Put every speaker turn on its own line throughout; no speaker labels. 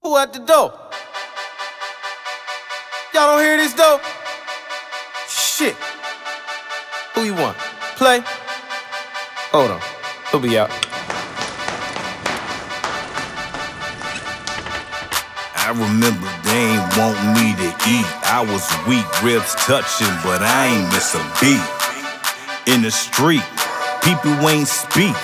Who at the door? Y'all don't hear this though? Shit. Who you want? Play? Hold on. He'll be out.
I remember they ain't want me to eat. I was weak, ribs touching, but I ain't miss a beat. In the street, people ain't speak,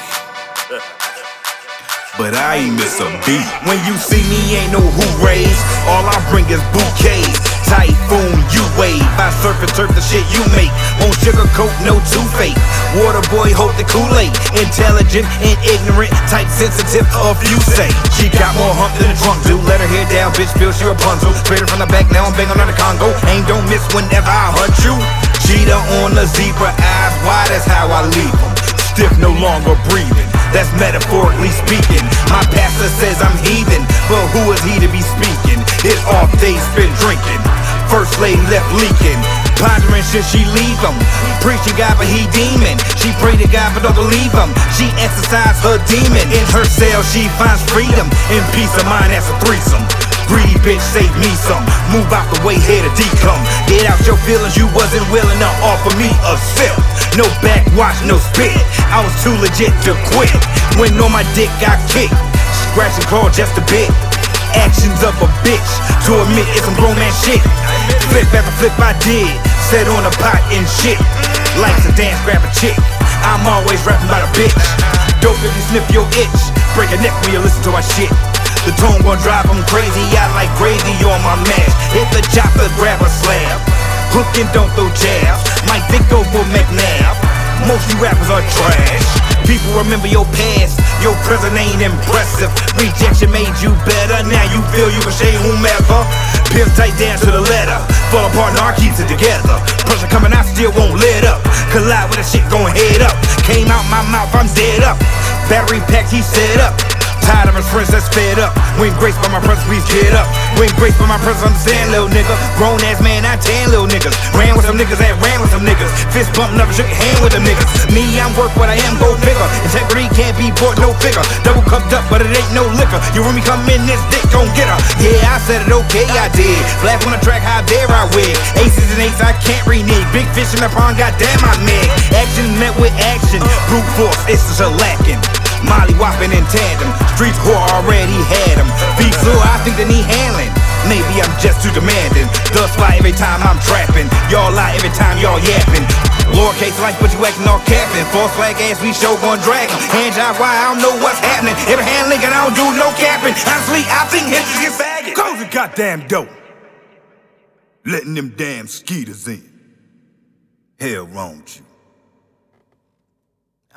but I ain't miss a beat. When you see me, ain't no hoorays. All I bring is bouquets. Typhoon, you wave. I surf and turf the shit you make. Won't sugarcoat, no two-fake. Water boy, hold the Kool-Aid. Intelligent and ignorant, type sensitive of you say. She got more hump than a trunk do. Let her hair down, bitch, feel she Rapunzel. Straight her from the back, now I'm banging on the Congo. Aim don't miss whenever I hunt you. Cheetah on the zebra, eyes wide, that's how I leave them. Stiff, no longer breathing, that's metaphorically speaking. My pastor says I'm heathen, but who is he to be speaking? His off day spent drinking. First lady left leaking, pondering should she leave him. Preaching God but he demon. She pray to God but don't believe him. She exercise her demon. In her cell she finds freedom. In peace of mind that's a threesome. Greedy bitch, save me some. Move out the way, here to decome. Get out your feelings, you wasn't willing to offer me a sip. No backwash, no spit. I was too legit to quit. When on my dick got kicked, scratch and claw just a bit. Actions of a bitch, to admit it's some grown man shit. Flip after flip I did, set on a pot and shit. Life's a dance, grab a chick. I'm always rapping about a bitch. Dope if you sniff your itch, break a neck when you listen to my shit. The tone gon' drive them crazy, I like gravy on my mash. Hit the chopper, grab a slab. Hook and don't throw jabs, Mike Dick go for McNabb. Most you rappers are trash. People remember your past, your present ain't impressive. Rejection made you better, now you feel you can shame whomever. Pimp tight down to the letter, fall apart, now I keeps it together. Pressure coming out, still won't let up. Collide with that shit, gon' head up. Came out my mouth, I'm dead up. Battery pack, he set up. Tired of his friends that's fed up. When graced by my presence, please get up. When graced by my presence, understand, little nigga. Grown ass man, I tan little niggas. Ran with some niggas that ran with some niggas. Fist bump, never shook a hand with them niggas. Me, I'm worth what I am, go bigger. Integrity can't be bought, no figure. Double cupped up, but it ain't no liquor. You hear me come in, this dick gon' get her. Yeah, I said it, okay, I did. Black on the track, how dare I wig. Aces and eights, I can't renege. Big fish in the pond, goddamn, I meg. Action met with action. Brute force, it's just a lacking. Molly whopping in tandem, streets whore already had him. Beef so I think they need handling. Maybe I'm just too demanding. Dust fly every time I'm trapping. Y'all lie every time y'all yapping. Lowercase life, but you acting all capping. False flag ass, we show gon' drag him. Hand job, why I don't know what's happening. Every hand linking, I don't do no capping. Honestly, I think Hendrix is faggot. Close the goddamn door. Letting them damn skeeters in. Hell wrong with you.